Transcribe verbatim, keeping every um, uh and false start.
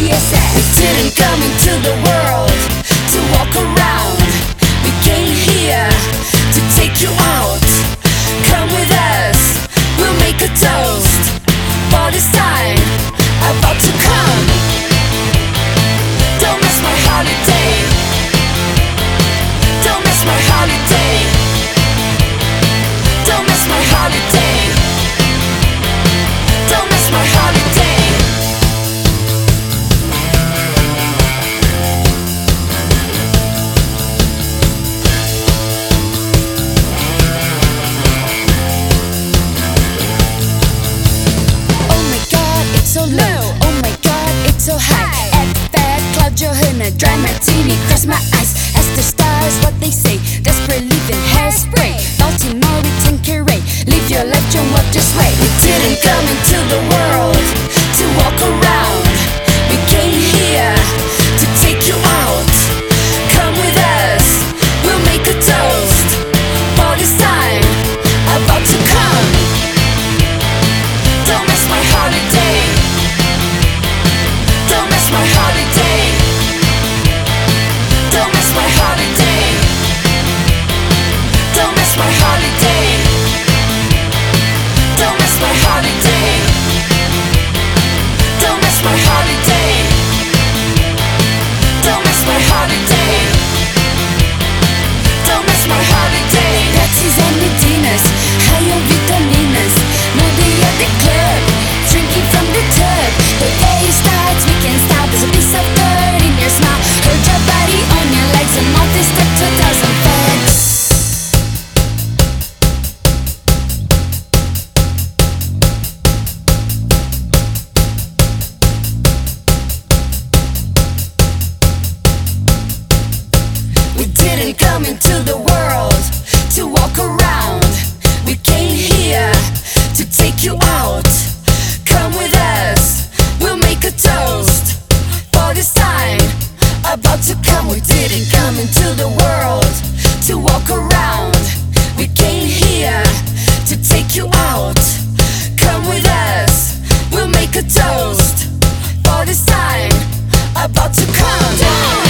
S S. We didn't come into the world to walk around. We came here to take you out. Come with us, we'll make a toast for this time about to come. Don't miss my holiday. Don't miss my holiday. Don't miss my holiday. Don't miss my holiday. Oh my god, it's so low. Oh my god, it's so high. At that cloud, Johanna, dry martini, cross my eyes. Ask the stars what they say. Desperate leaving hairspray. Baltimore, we Tanqueray. Live your life, don't walk this way. We didn't come into the world to walk around. We came here to take you out. Come with us, we'll make a toast for this time about to come. Don't miss my holiday. Don't miss my holiday. Don't miss my holiday. Don't miss my holiday. Don't miss my holiday. Don't miss my holiday. Don't miss my holiday. Don't miss my holiday. Taxis and Medinas, higher vitaminas. Maybe at the club, drinking from the tub. The day starts, we can't stop. There's a piece of dirt in your smile. Hold your body on your legs and all this step two thousand facts. We didn't come into the world to walk around. We came here to take you out. Come with us, we'll make a toast for this time about to come. We didn't come into the world to walk around. We came here to take you out. Come with us, we'll make a toast for this time about to come.